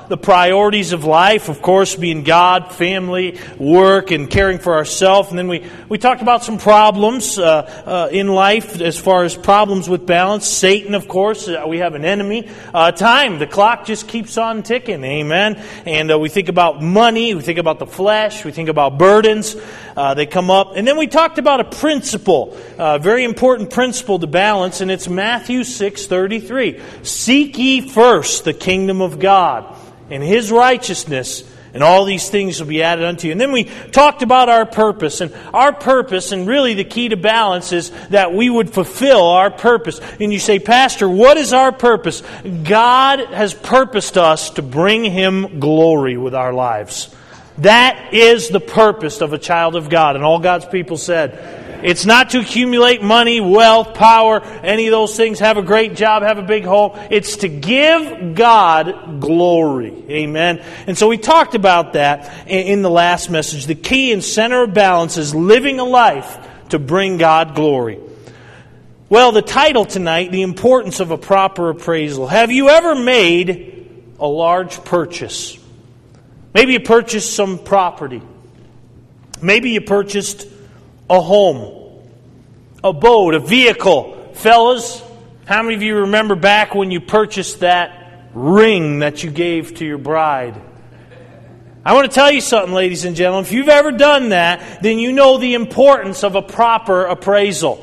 the priorities of life, of course, being God, family, work, and caring for ourselves. And then we talked about some problems in life as far as problems with balance. Satan, of course, we have an enemy. Time, the clock just keeps on ticking, amen? And we think about money, we think about the flesh, we think about burdens. They come up. And then we talked about a principle, a very important principle to balance, and it's Matthew 6:33. Seek ye first the kingdom of God and His righteousness, and all these things will be added unto you. And then we talked about our purpose. And our purpose, and really the key to balance, is that we would fulfill our purpose. And you say, Pastor, what is our purpose? God has purposed us to bring Him glory with our lives. That is the purpose of a child of God. And all God's people said, it's not to accumulate money, wealth, power, any of those things, have a great job, have a big home. It's to give God glory. Amen. And so we talked about that in the last message. The key and center of balance is living a life to bring God glory. Well, the title tonight, the importance of a proper appraisal. Have you ever made a large purchase? Maybe you purchased some property. Maybe you purchased a home, a boat, a vehicle. Fellas, how many of you remember back when you purchased that ring that you gave to your bride? I want to tell you something, ladies and gentlemen. If you've ever done that, then you know the importance of a proper appraisal.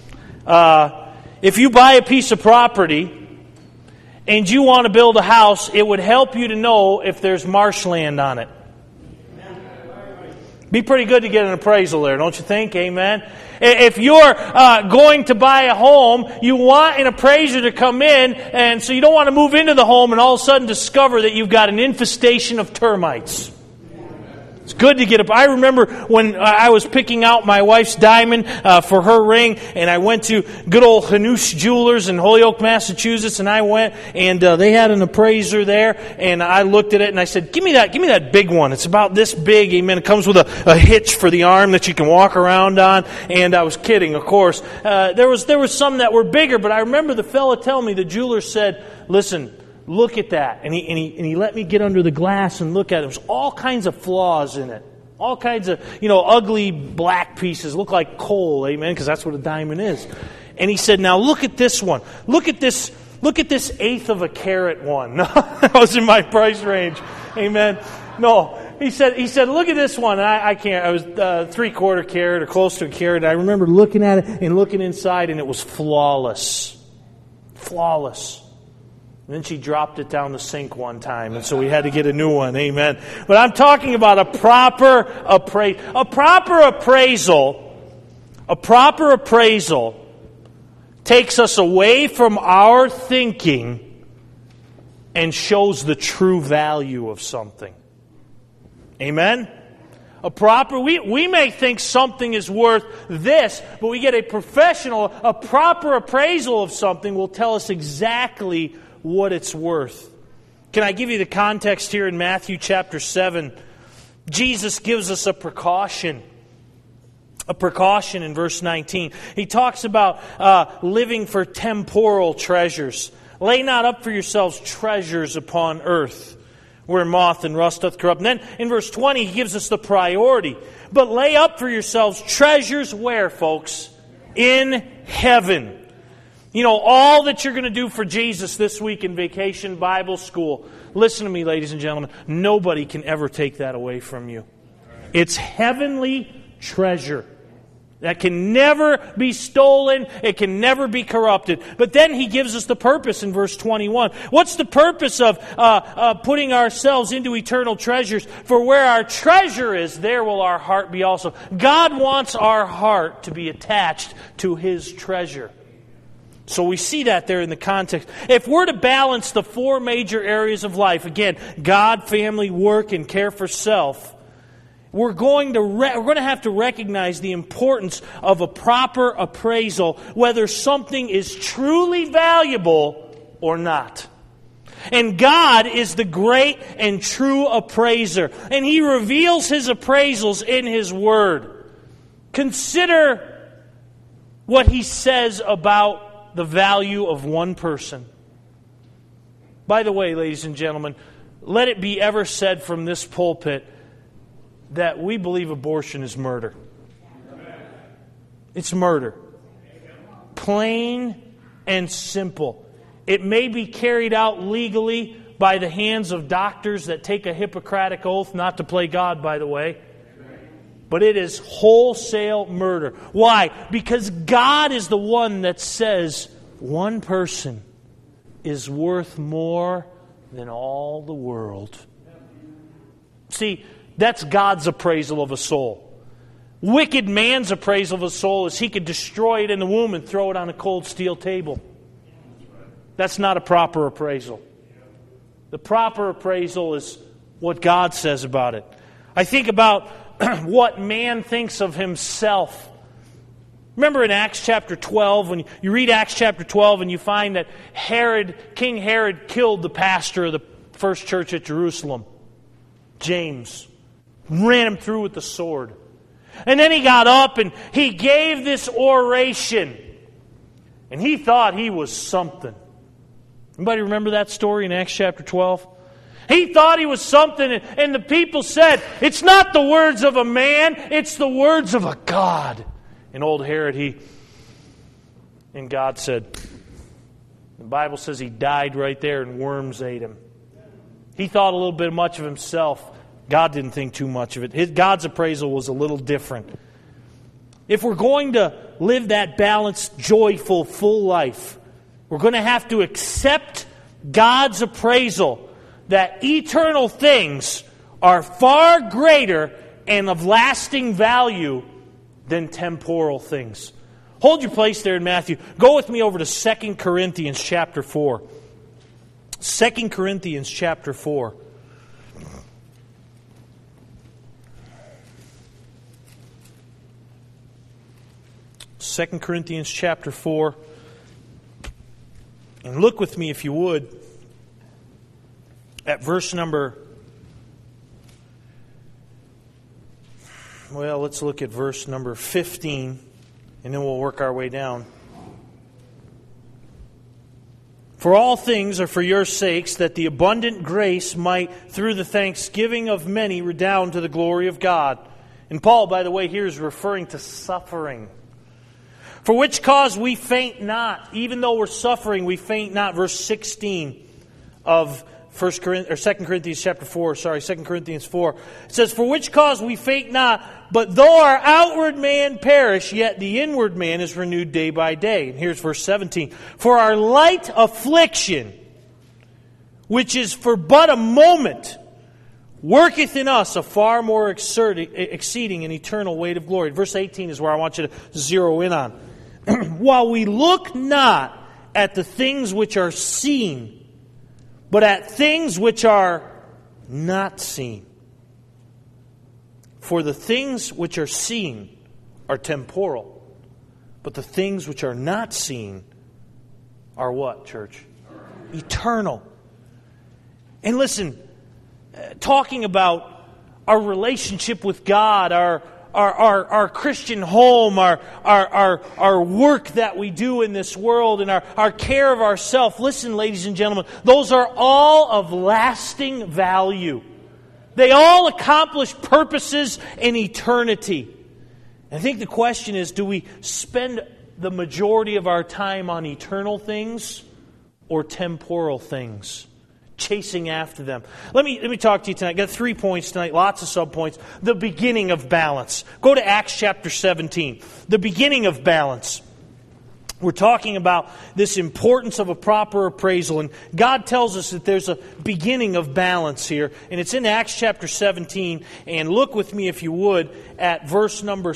If you buy a piece of property and you want to build a house, it would help you to know if there's marshland on it. Be pretty good to get an appraisal there, don't you think? Amen. If you're going to buy a home, you want an appraiser to come in, and so you don't want to move into the home and all of a sudden discover that you've got an infestation of termites. It's good to get up. I remember when I was picking out my wife's diamond for her ring, and I went to good old Hanush Jewelers in Holyoke, Massachusetts, and I went, and they had an appraiser there, and I looked at it, and I said, give me that big one. It's about this big, amen. It comes with a hitch for the arm that you can walk around on, and I was kidding, of course. There was some that were bigger, but I remember the fella telling me, the jeweler said, listen, look at that. And he let me get under the glass and look at it. There was all kinds of flaws in it. All kinds of, ugly black pieces. Look like coal, amen, because that's what a diamond is. And he said, now look at this one. Look at this 1/8 of a carat one. No, that was in my price range. Amen. No. He said, look at this one. And I can't. I was 3/4 carat or close to a carat. I remember looking at it and looking inside, and it was flawless. Flawless. And then she dropped it down the sink one time, and so we had to get a new one. Amen. But I'm talking about a proper appraisal. A proper appraisal takes us away from our thinking and shows the true value of something. Amen. We may think something is worth this, but we get a proper appraisal of something will tell us exactly what it's worth. Can I give you the context here in Matthew chapter 7? Jesus gives us a precaution in verse 19. He talks about living for temporal treasures. Lay not up for yourselves treasures upon earth, where moth and rust doth corrupt. And then in verse 20, he gives us the priority. But lay up for yourselves treasures where, folks? In heaven. All that you're going to do for Jesus this week in Vacation Bible School, listen to me, ladies and gentlemen, nobody can ever take that away from you. It's heavenly treasure that can never be stolen. It can never be corrupted. But then he gives us the purpose in verse 21. What's the purpose of putting ourselves into eternal treasures? For where our treasure is, there will our heart be also. God wants our heart to be attached to His treasure. So we see that there in the context. If we're to balance the 4 major areas of life, again, God, family, work, and care for self, we're going to have to recognize the importance of a proper appraisal, whether something is truly valuable or not. And God is the great and true appraiser, and He reveals His appraisals in His Word. Consider what He says about the value of one person. By the way, ladies and gentlemen, let it be ever said from this pulpit that we believe abortion is murder. It's murder. Plain and simple. It may be carried out legally by the hands of doctors that take a Hippocratic oath not to play God, by the way. But it is wholesale murder. Why? Because God is the one that says one person is worth more than all the world. See, that's God's appraisal of a soul. Wicked man's appraisal of a soul is he could destroy it in the womb and throw it on a cold steel table. That's not a proper appraisal. The proper appraisal is what God says about it. I think about what man thinks of himself. Remember in Acts chapter 12, when you read Acts chapter 12 and you find that King Herod killed the pastor of the first church at Jerusalem, James, ran him through with the sword. And then he got up and he gave this oration. And he thought he was something. Anybody remember that story in Acts chapter 12? He thought he was something, and the people said, it's not the words of a man, it's the words of a God. And old Herod, and God said, the Bible says he died right there and worms ate him. He thought a little bit much of himself. God didn't think too much of it. God's appraisal was a little different. If we're going to live that balanced, joyful, full life, we're going to have to accept God's appraisal that eternal things are far greater and of lasting value than temporal things. Hold your place there in Matthew. Go with me over to 2 Corinthians chapter 4. 2 Corinthians chapter 4. Second Corinthians chapter 4. And look with me, if you would, at verse number... Well, let's look at verse number 15, and then we'll work our way down. For all things are for your sakes, that the abundant grace might, through the thanksgiving of many, redound to the glory of God. And Paul, by the way, here is referring to suffering. For which cause we faint not. Even though we're suffering, we faint not. Verse 16 of 2 Corinthians chapter 4. 2 Corinthians 4. It says, for which cause we faint not, but though our outward man perish, yet the inward man is renewed day by day. And here's verse 17. For our light affliction, which is for but a moment, worketh in us a far more exceeding and eternal weight of glory. Verse 18 is where I want you to zero in on. While we look not at the things which are seen, but at things which are not seen. For the things which are seen are temporal, but the things which are not seen are what, church? Eternal. And listen, talking about our relationship with God, our Christian home, our work that we do in this world, and our care of ourselves. Listen, ladies and gentlemen, those are all of lasting value. They all accomplish purposes in eternity. I think the question is, do we spend the majority of our time on eternal things or temporal things? Chasing after them. Let me talk to you tonight. Got 3 points tonight, lots of subpoints. The beginning of balance. Go to Acts chapter 17. The beginning of balance. We're talking about this importance of a proper appraisal, and God tells us that there's a beginning of balance here, and it's in Acts chapter 17. And look with me, if you would, at verse number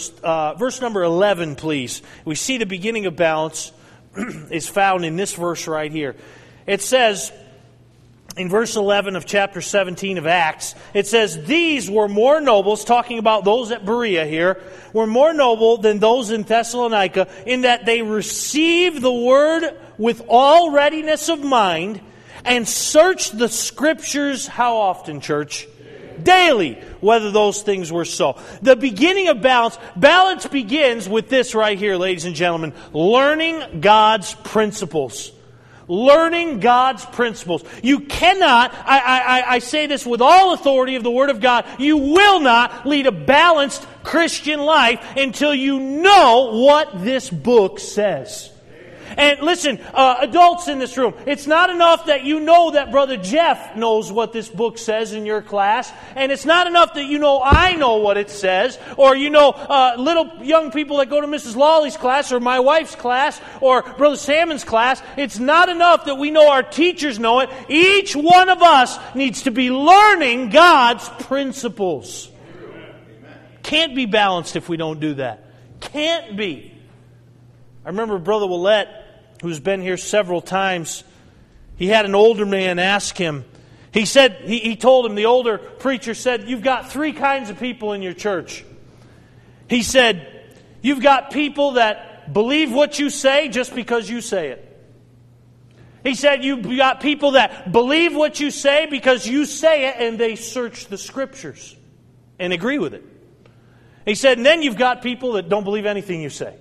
11, please. We see the beginning of balance is found in this verse right here. It says, in verse 11 of chapter 17 of Acts, it says, these were more noble, it's talking about those at Berea here, were more noble than those in Thessalonica, in that they received the word with all readiness of mind, and searched the Scriptures, how often, church? Daily, whether those things were so. The beginning of balance. Balance begins with this right here, ladies and gentlemen. Learning God's principles. Learning God's principles. You cannot, I say this with all authority of the Word of God, you will not lead a balanced Christian life until you know what this book says. And listen, adults in this room, it's not enough that you know that Brother Jeff knows what this book says in your class, and it's not enough that you know I know what it says, or you know little young people that go to Mrs. Lawley's class, or my wife's class, or Brother Salmon's class. It's not enough that we know our teachers know it. Each one of us needs to be learning God's principles. Can't be balanced if we don't do that. Can't be. I remember Brother Willett, who's been here several times, he had an older man ask him. He said, he told him, the older preacher said, you've got three kinds of people in your church. He said, you've got people that believe what you say just because you say it. He said, you've got people that believe what you say because you say it and they search the Scriptures and agree with it. He said, and then you've got people that don't believe anything you say.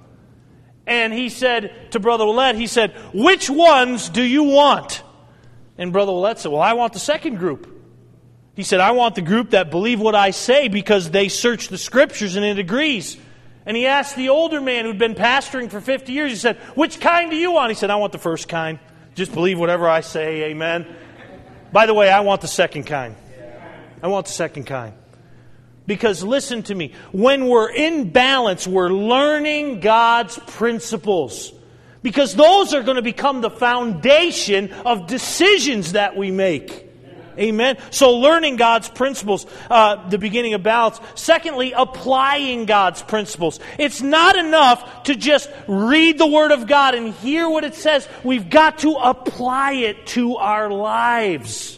And he said to Brother Willett, he said, which ones do you want? And Brother Willett said, well, I want the second group. He said, I want the group that believe what I say because they search the Scriptures and it agrees. And he asked the older man who'd been pastoring for 50 years, he said, which kind do you want? He said, I want the first kind. Just believe whatever I say, amen. By the way, I want the second kind. I want the second kind. Because listen to me, when we're in balance, we're learning God's principles. Because those are going to become the foundation of decisions that we make. Amen. So learning God's principles, the beginning of balance. Secondly, applying God's principles. It's not enough to just read the Word of God and hear what it says. We've got to apply it to our lives.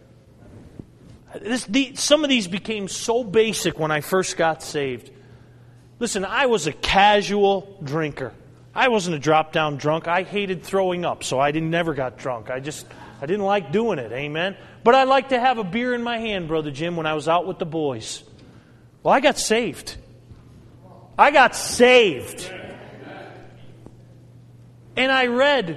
Some of these became so basic when I first got saved. Listen, I was a casual drinker. I wasn't a drop-down drunk. I hated throwing up, so I never got drunk. I didn't like doing it, amen? But I liked to have a beer in my hand, Brother Jim, when I was out with the boys. Well, I got saved. I got saved. And I read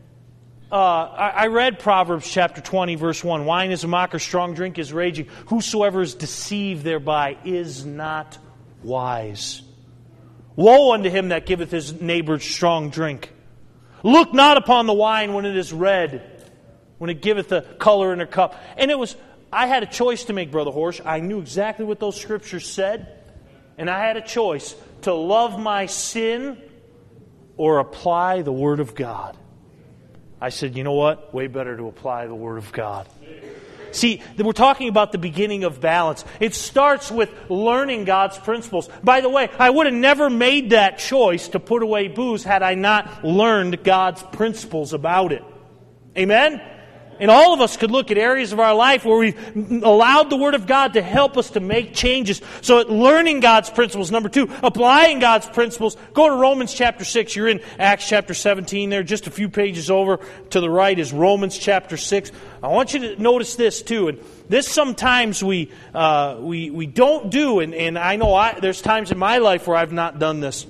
Proverbs chapter 20, verse 1. Wine is a mocker, strong drink is raging. Whosoever is deceived thereby is not wise. Woe unto him that giveth his neighbor strong drink. Look not upon the wine when it is red, when it giveth a color in a cup. And I had a choice to make, Brother Horsch. I knew exactly what those scriptures said. And I had a choice to love my sin or apply the Word of God. I said, you know what? Way better to apply the Word of God. See, we're talking about the beginning of balance. It starts with learning God's principles. By the way, I would have never made that choice to put away booze had I not learned God's principles about it. Amen? And all of us could look at areas of our life where we've allowed the Word of God to help us to make changes. So learning God's principles. Number 2, applying God's principles. Go to Romans chapter 6. You're in Acts chapter 17 there. Just a few pages over to the right is Romans chapter 6. I want you to notice this too. And this sometimes we don't do. And I know there's times in my life where I've not done this.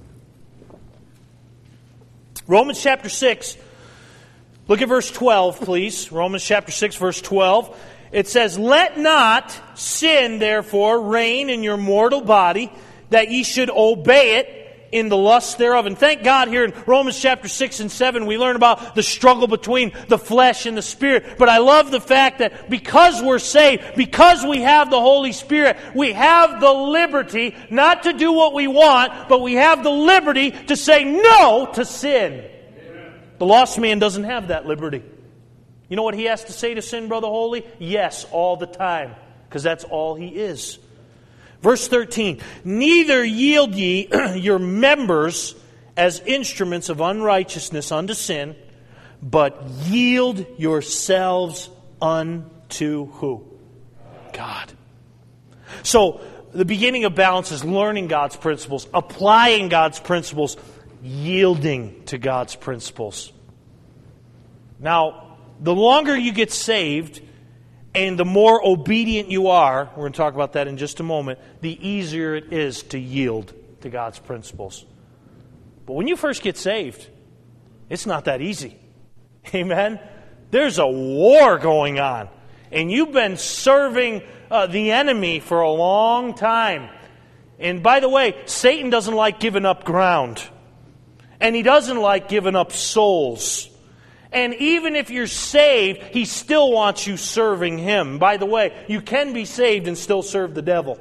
Romans chapter 6. Look at verse 12, please. Romans chapter 6, verse 12. It says, let not sin, therefore, reign in your mortal body, that ye should obey it in the lust thereof. And thank God here in Romans chapter 6 and 7, we learn about the struggle between the flesh and the Spirit. But I love the fact that because we're saved, because we have the Holy Spirit, we have the liberty not to do what we want, but we have the liberty to say no to sin. The lost man doesn't have that liberty. You know what he has to say to sin, Brother Holy? Yes, all the time, because that's all he is. Verse 13, neither yield ye your members as instruments of unrighteousness unto sin, but yield yourselves unto who? God. So, the beginning of balance is learning God's principles, applying God's principles, yielding to God's principles. Now, the longer you get saved and the more obedient you are, we're going to talk about that in just a moment, the easier it is to yield to God's principles. But when you first get saved, it's not that easy. Amen? There's a war going on. And you've been serving the enemy for a long time. And by the way, Satan doesn't like giving up ground. And he doesn't like giving up souls. And even if you're saved, he still wants you serving him. By the way, you can be saved and still serve the devil.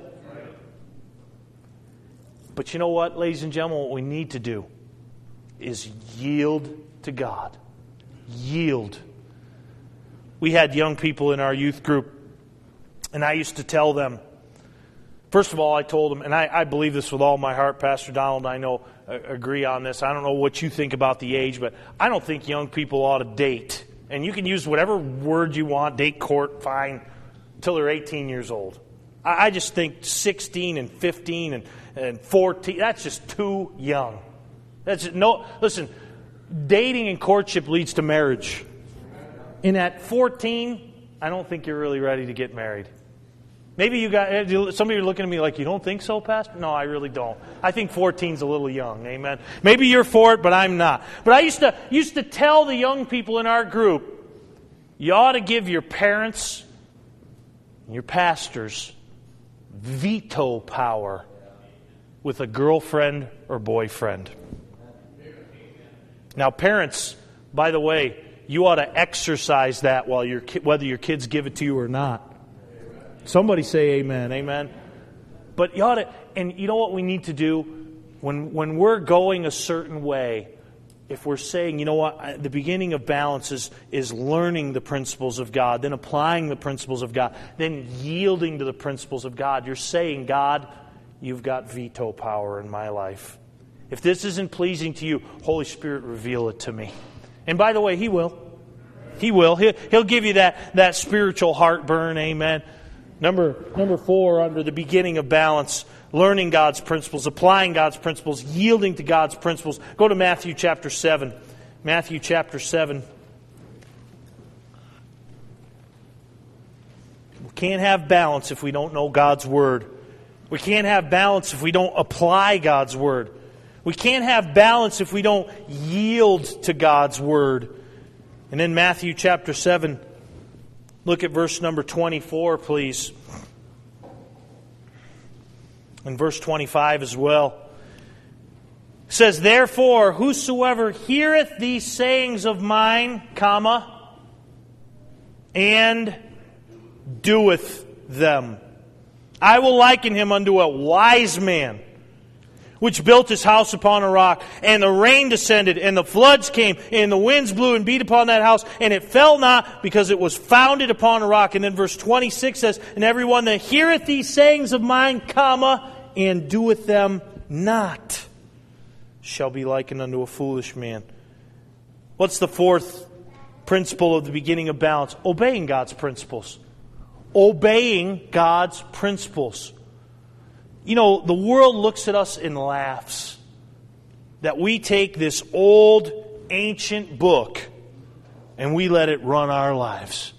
But you know what, ladies and gentlemen, what we need to do is yield to God. Yield. We had young people in our youth group, and I used to tell them, first of all, I told them, and I believe this with all my heart, Pastor Donald and I know agree on this. I don't know what you think about the age, but I don't think young people ought to date. And you can use whatever word you want, date, court, fine, until they're 18 years old. I just think 16 and 15 and 14, that's just too young. Listen, dating and courtship leads to marriage. And at 14, I don't think you're really ready to get married. Maybe some of you are looking at me like, you don't think so, Pastor? No, I really don't. I think 14's a little young, amen? Maybe you're for it, but I'm not. But I used to tell the young people in our group, you ought to give your parents and your pastors veto power with a girlfriend or boyfriend. Now, parents, by the way, you ought to exercise that whether your kids give it to you or not. Somebody say amen, amen. But you ought to, and you know what we need to do? When we're going a certain way, if we're saying, you know what, the beginning of balance is learning the principles of God, then applying the principles of God, then yielding to the principles of God, you're saying, God, you've got veto power in my life. If this isn't pleasing to you, Holy Spirit, reveal it to me. And by the way, He will. He will. He'll give you that spiritual heartburn, amen. Number 4, under the beginning of balance, learning God's principles, applying God's principles, yielding to God's principles. Go to Matthew chapter 7. Matthew chapter 7. We can't have balance if we don't know God's Word. We can't have balance if we don't apply God's Word. We can't have balance if we don't yield to God's Word. And in Matthew chapter 7, look at verse number 24, please. And verse 25 as well. It says, therefore, whosoever heareth these sayings of mine, and doeth them, I will liken him unto a wise man, which built his house upon a rock, and the rain descended, and the floods came, and the winds blew and beat upon that house, and it fell not, because it was founded upon a rock. And then verse 26 says, and everyone that heareth these sayings of mine, and doeth them not, shall be likened unto a foolish man. What's the fourth principle of the beginning of balance? Obeying God's principles. Obeying God's principles. You know, the world looks at us and laughs that we take this old, ancient book and we let it run our lives.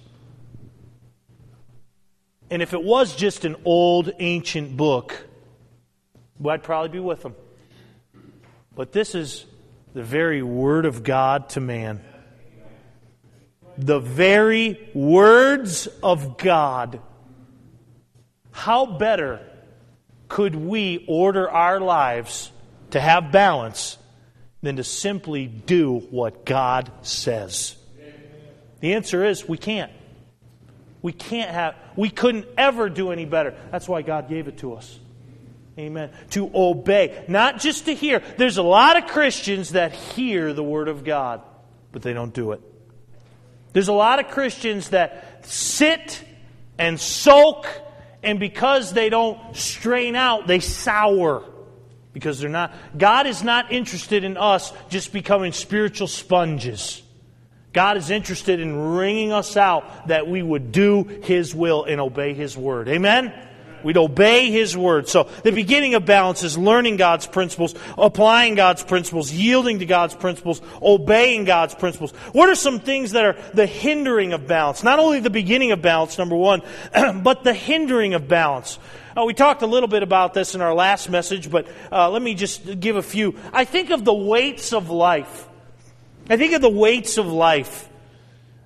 And if it was just an old, ancient book, well, I'd probably be with them. But this is the very Word of God to man. The very words of God. How better could we order our lives to have balance than to simply do what God says? The answer is we can't. We couldn't ever do any better. That's why God gave it to us. Amen. To obey, not just to hear. There's a lot of Christians that hear the Word of God, but they don't do it. There's a lot of Christians that sit and soak, and because they don't strain out, they sour. Because they're not. God is not interested in us just becoming spiritual sponges. God is interested in wringing us out that we would do His will and obey His Word. Amen? We'd obey His Word. So the beginning of balance is learning God's principles, applying God's principles, yielding to God's principles, obeying God's principles. What are some things that are the hindering of balance? Not only the beginning of balance, number one, but the hindering of balance. We talked a little bit about this in our last message, but let me just give a few. I think of the weights of life. I think of the weights of life.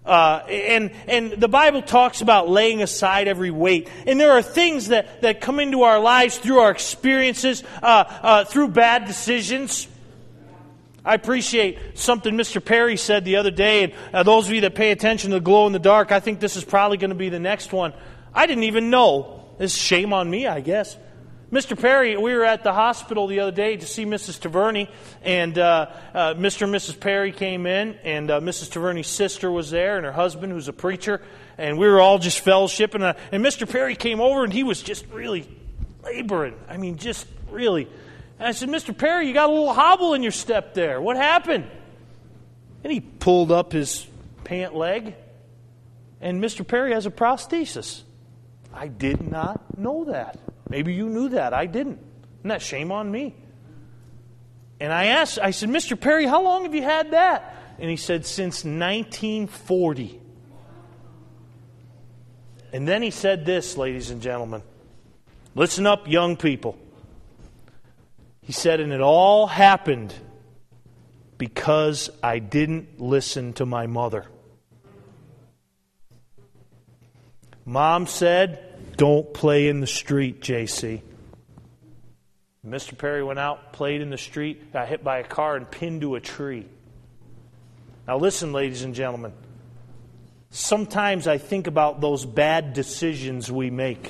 And the Bible talks about laying aside every weight. And there are things that come into our lives through our experiences, through bad decisions. I appreciate something Mr. Perry said the other day, and those of you that pay attention to the Glow in the Dark, I think this is probably going to be the next one. I didn't even know. It's shame on me, I guess. Mr. Perry, we were at the hospital the other day to see Mrs. Taverney, and Mr. and Mrs. Perry came in, and Mrs. Taverney's sister was there, and her husband, who's a preacher, and we were all just fellowshipping. And Mr. Perry came over, and he was just really laboring. I mean, just really. And I said, Mr. Perry, you got a little hobble in your step there. What happened? And he pulled up his pant leg, and Mr. Perry has a prosthesis. I did not know that. Maybe you knew that. I didn't. Isn't that shame on me? And I said, Mr. Perry, how long have you had that? And he said, since 1940. And then he said this, ladies and gentlemen. Listen up, young people. He said, and it all happened because I didn't listen to my mother. Mom said, don't play in the street, JC. Mr. Perry went out, played in the street, got hit by a car, and pinned to a tree. Now listen, ladies and gentlemen. Sometimes I think about those bad decisions we make.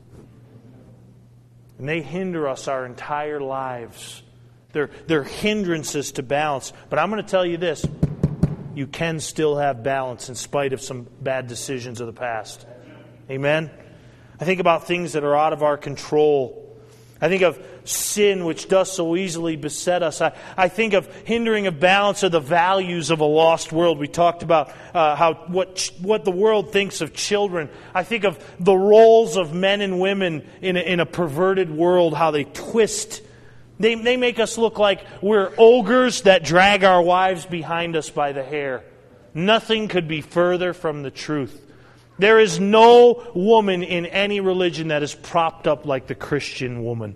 And they hinder us our entire lives. They're hindrances to balance. But I'm going to tell you this. You can still have balance in spite of some bad decisions of the past. Amen? I think about things that are out of our control. I think of sin which does so easily beset us. I think of hindering of balance of the values of a lost world. We talked about what the world thinks of children. I think of the roles of men and women in a perverted world, how they twist. They make us look like we're ogres that drag our wives behind us by the hair. Nothing could be further from the truth. There is no woman in any religion that is propped up like the Christian woman.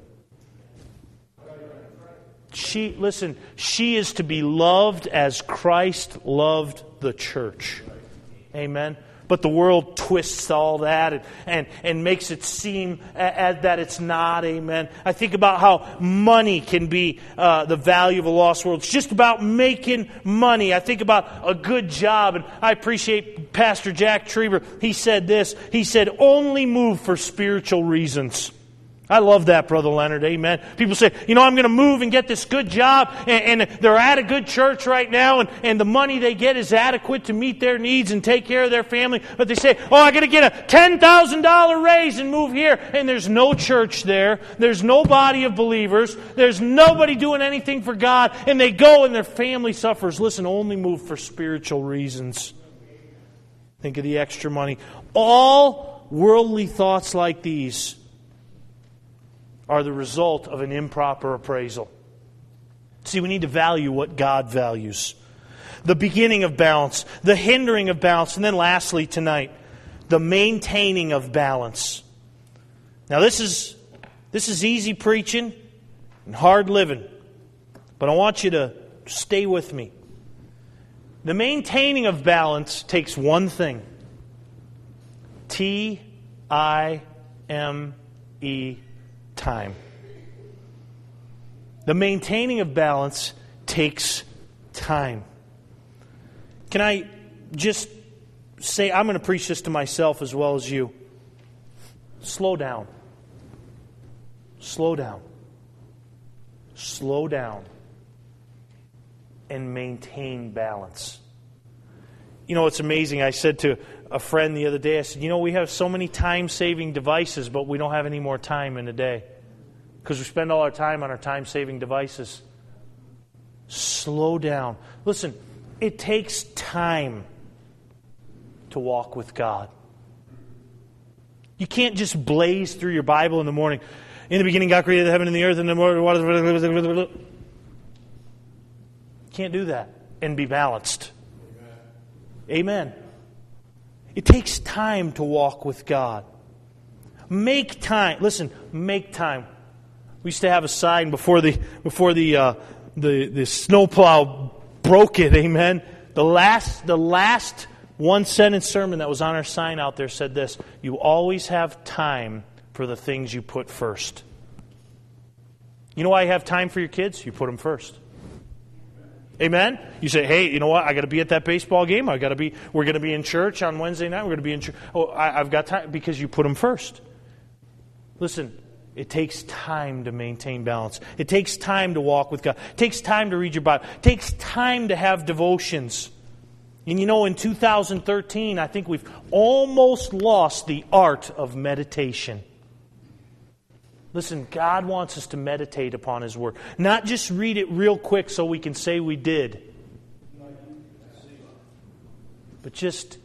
She is to be loved as Christ loved the church. Amen. But the world twists all that and makes it seem that it's not. Amen. I think about how money can be the value of a lost world. It's just about making money. I think about a good job. And I appreciate Pastor Jack Trieber. He said this. He said, only move for spiritual reasons. I love that, Brother Leonard. Amen. People say, I'm going to move and get this good job, and they're at a good church right now, and the money they get is adequate to meet their needs and take care of their family. But they say, I got to get a $10,000 raise and move here. And there's no church there. There's no body of believers. There's nobody doing anything for God. And they go and their family suffers. Listen, only move for spiritual reasons. Think of the extra money. All worldly thoughts like these are the result of an improper appraisal. See, we need to value what God values. The beginning of balance, the hindering of balance, and then lastly tonight, the maintaining of balance. Now this is easy preaching and hard living, but I want you to stay with me. The maintaining of balance takes one thing. Time. Time. The maintaining of balance takes time. Can I just say, I'm going to preach this to myself as well as you. Slow down. Slow down. Slow down. And maintain balance. It's amazing. I said to a friend the other day, I said, we have so many time-saving devices, but we don't have any more time in a day. Because we spend all our time on our time-saving devices. Slow down. Listen, it takes time to walk with God. You can't just blaze through your Bible in the morning. In the beginning, God created the heaven and the earth and the water. Can't do that and be balanced. Amen. It takes time to walk with God. Make time. Listen, make time. We used to have a sign before the snowplow broke it. Amen. The last one sentence sermon that was on our sign out there said this: you always have time for the things you put first. You know why you have time for your kids? You put them first. Amen? You say, hey, you know what? I got to be at that baseball game. We're going to be in church on Wednesday night. We're going to be in church. Oh, I've got time, because you put them first. Listen, it takes time to maintain balance. It takes time to walk with God. It takes time to read your Bible. It takes time to have devotions. And you know, in 2013, I think we've almost lost the art of meditation. Listen, God wants us to meditate upon His Word. Not just read it real quick so we can say we did. But just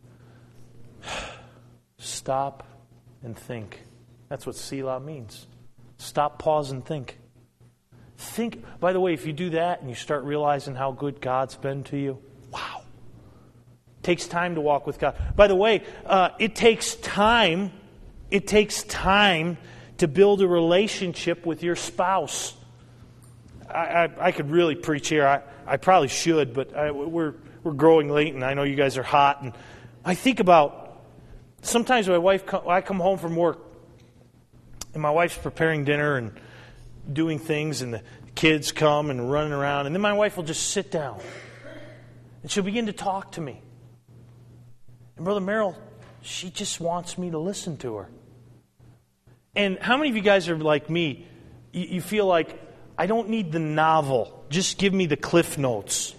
stop and think. That's what Selah means. Stop, pause, and think. Think. By the way, if you do that and you start realizing how good God's been to you, wow. It takes time to walk with God. By the way, it takes time. It takes time to build a relationship with your spouse. I could really preach here. I probably should, but we're growing late, and I know you guys are hot. And I think about, sometimes my wife, I come home from work, and my wife's preparing dinner and doing things, and the kids come and running around, and then my wife will just sit down, and she'll begin to talk to me. And Brother Merrill, she just wants me to listen to her. And how many of you guys are like me? You feel like, I don't need the novel. Just give me the Cliff Notes.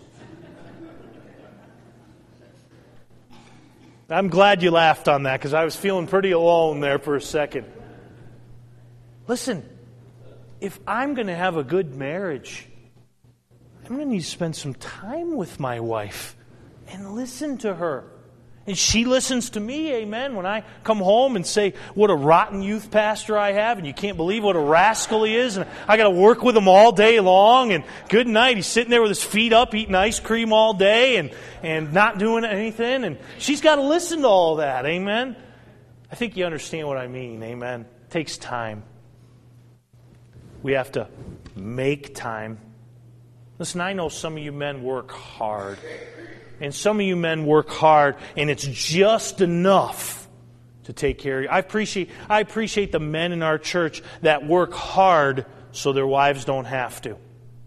I'm glad you laughed on that, because I was feeling pretty alone there for a second. Listen, if I'm going to have a good marriage, I'm going to need to spend some time with my wife and listen to her. And she listens to me, amen, when I come home and say, what a rotten youth pastor I have, and you can't believe what a rascal he is, and I got to work with him all day long, and good night, he's sitting there with his feet up eating ice cream all day and not doing anything, and she's got to listen to all that, amen. I think you understand what I mean, amen. It takes time. We have to make time. Listen, I know some of you men work hard. And some of you men work hard, and it's just enough to take care of you. I appreciate the men in our church that work hard so their wives don't have to.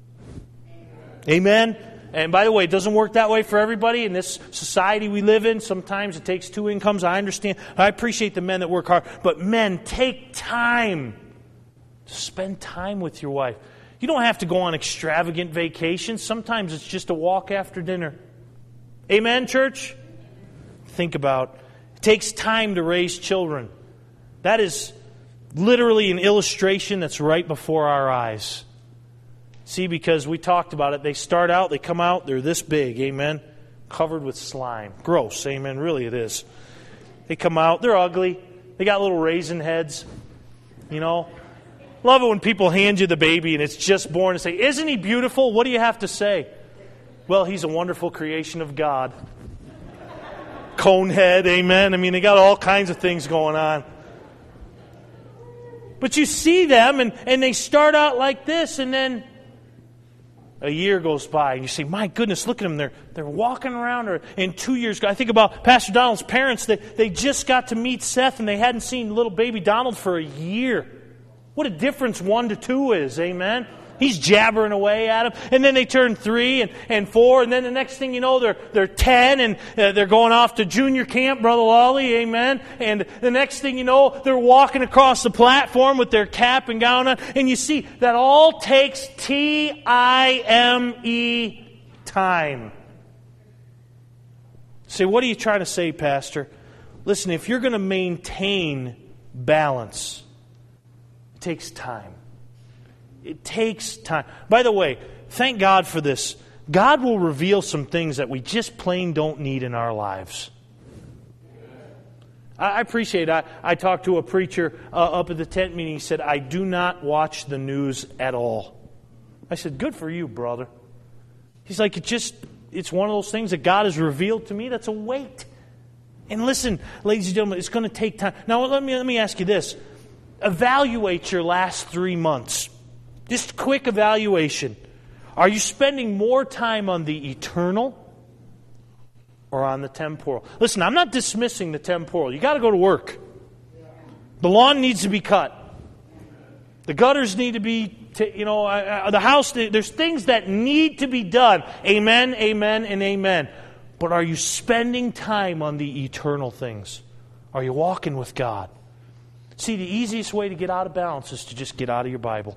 Amen? And by the way, it doesn't work that way for everybody in this society we live in. Sometimes it takes two incomes. I understand. I appreciate the men that work hard. But men, take time to spend time with your wife. You don't have to go on extravagant vacations. Sometimes it's just a walk after dinner. Amen, church? Think about it. Takes time to raise children. That is literally an illustration that's right before our eyes. See, because we talked about it. They start out, they come out, they're this big, amen? Covered with slime. Gross, amen? Really it is. They come out, they're ugly. They got little raisin heads, you know? Love it when people hand you the baby and it's just born and say, isn't he beautiful? What do you have to say? Well, he's a wonderful creation of God. Cone head, amen. I mean, they got all kinds of things going on. But you see them, and they start out like this, and then a year goes by, and you say, my goodness, look at them. They're walking around. Or in 2 years, I think about Pastor Donald's parents. They just got to meet Seth, and they hadn't seen little baby Donald for a year. What a difference 1 to 2 is, amen. He's jabbering away at them. And then they turn 3 and 4. And then the next thing you know, they're 10 and they're going off to junior camp, Brother Lolly, amen. And the next thing you know, they're walking across the platform with their cap and gown on. And you see, that all takes time, time. Say, what are you trying to say, Pastor? Listen, if you're going to maintain balance, it takes time. It takes time. By the way, thank God for this. God will reveal some things that we just plain don't need in our lives. I appreciate it. I talked to a preacher up at the tent meeting. He said, I do not watch the news at all. I said, good for you, brother. He's like, it's one of those things that God has revealed to me that's a weight. And listen, ladies and gentlemen, it's going to take time. Now, let me ask you this. Evaluate your last 3 months. Just a quick evaluation. Are you spending more time on the eternal or on the temporal? Listen, I'm not dismissing the temporal. You got to go to work. The lawn needs to be cut. The gutters need to be, the house, there's things that need to be done. Amen, amen, and amen. But are you spending time on the eternal things? Are you walking with God? See, the easiest way to get out of balance is to just get out of your Bible.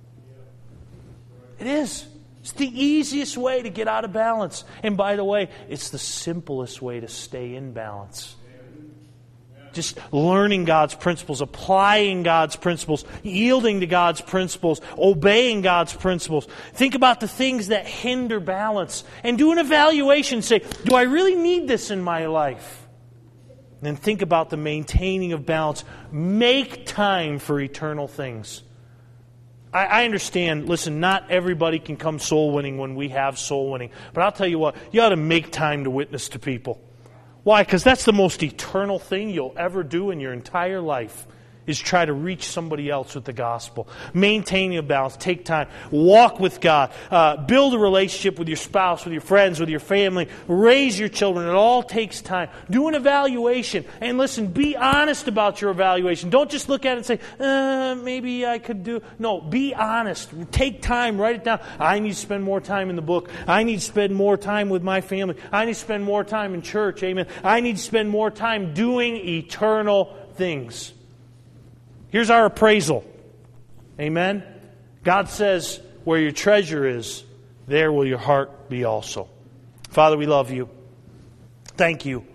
It is. It's the easiest way to get out of balance. And by the way, it's the simplest way to stay in balance. Just learning God's principles, applying God's principles, yielding to God's principles, obeying God's principles. Think about the things that hinder balance and do an evaluation. Say, do I really need this in my life? And then think about the maintaining of balance. Make time for eternal things. I understand, listen, not everybody can come soul winning when we have soul winning. But I'll tell you what, you ought to make time to witness to people. Why? Because that's the most eternal thing you'll ever do in your entire life, is try to reach somebody else with the gospel. Maintain your balance. Take time. Walk with God. Build a relationship with your spouse, with your friends, with your family. Raise your children. It all takes time. Do an evaluation. And listen, be honest about your evaluation. Don't just look at it and say, maybe I could do. No, be honest. Take time. Write it down. I need to spend more time in the book. I need to spend more time with my family. I need to spend more time in church. Amen. I need to spend more time doing eternal things. Here's our appraisal. Amen? God says, where your treasure is, there will your heart be also. Father, we love you. Thank you